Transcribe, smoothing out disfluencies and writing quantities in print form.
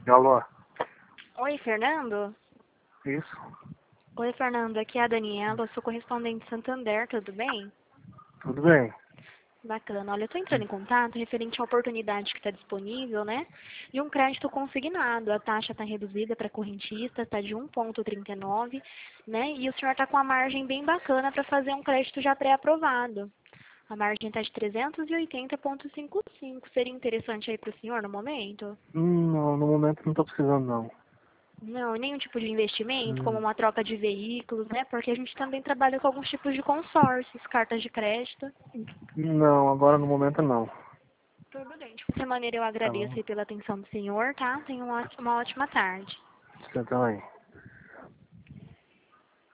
Alô? Oi, Fernando? Isso? Oi, Fernando. Aqui é a Daniela, eu sou correspondente de Santander, tudo bem? Tudo bem? Bacana. Olha, eu estou entrando em contato referente à oportunidade que está disponível, né? De um crédito consignado. A taxa está reduzida para correntista, está de 1,39, né? E o senhor está com a margem bem bacana para fazer um crédito já pré-aprovado. A margem está de 380,55. Seria interessante aí para o senhor no momento? Não, no momento não tô precisando não. Não, e nenhum tipo de investimento, como Hum, uma troca de veículos, né? Porque a gente também trabalha com alguns tipos de consórcios, cartas de crédito. Não, agora no momento não. Tudo bem. De qualquer maneira, eu Tá agradeço bom? aí pela atenção do senhor, tá? Tenha uma ótima tarde. Você também.